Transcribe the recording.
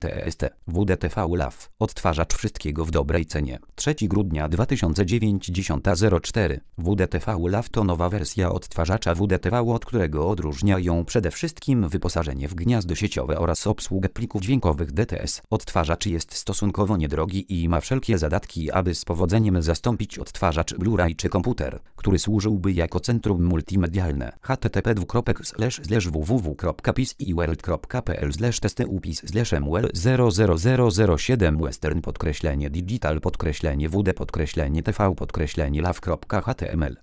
TST, WDTV LAW, odtwarzacz wszystkiego w dobrej cenie. 3 grudnia 2009 10:04. WDTV LAW to nowa wersja odtwarzacza WDTV, od którego odróżnia ją przede wszystkim wyposażenie w gniazdo sieciowe oraz obsługę plików dźwiękowych DTS. Odtwarzacz jest stosunkowo niedrogi i ma wszelkie zadatki, aby z powodzeniem zastąpić odtwarzacz Blu-ray czy komputer, który służyłby jako centrum multimedialne. http://www.pisIWW.pl/testupis/mwl00007 western_digital_wd_law.html